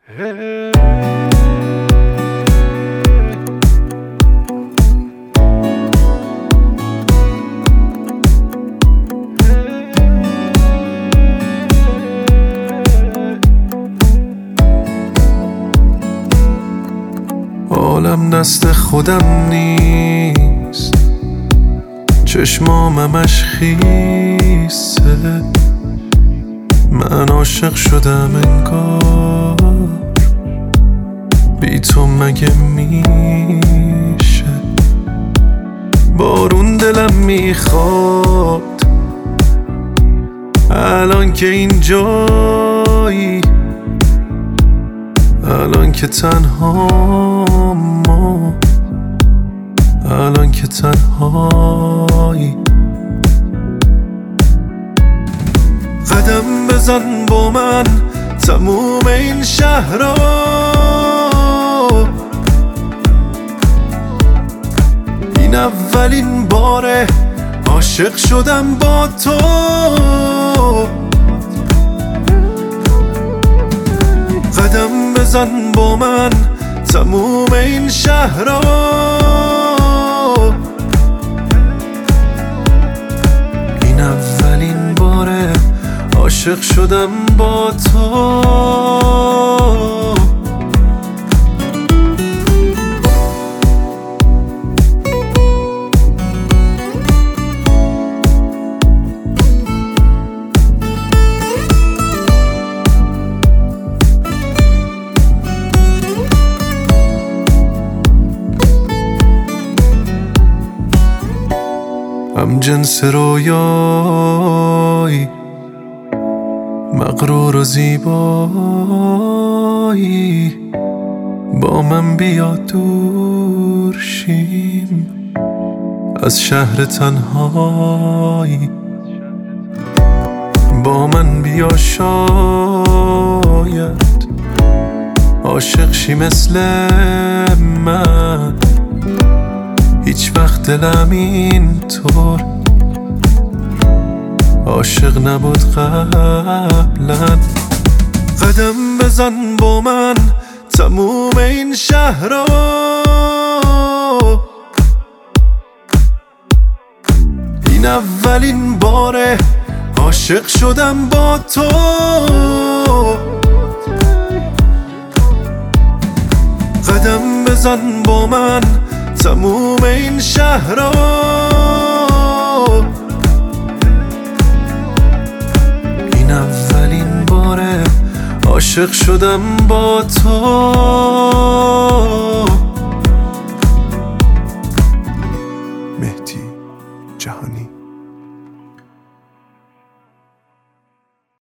عالم دست خودم نیست، چشمامش خیسه، من عاشق شدم انگار، بی تو مگه میشه؟ بارون دلم میخواد الان که اینجایی، الان که تنهام، الان که تنهایی. قدم بزن با من تموم این شهر رو، این اولین باره عاشق شدم با تو. قدم بزن با من تموم این شهر رو، این اولین باره عاشق شدم با تو. هم جنس رویایی، مغرور و زیبایی، با من بیا دور شیم از شهر تنهایی. با من بیا شاید عاشق شی مثل من، هیچ وقت دلم اینطور عاشق نبود قبلا. قدم بزن با من تموم این شهر رو، این اولین باره عاشق شدم با تو. قدم بزن با من تموم این شهر رو، این اولین باره عاشق شدم با تو.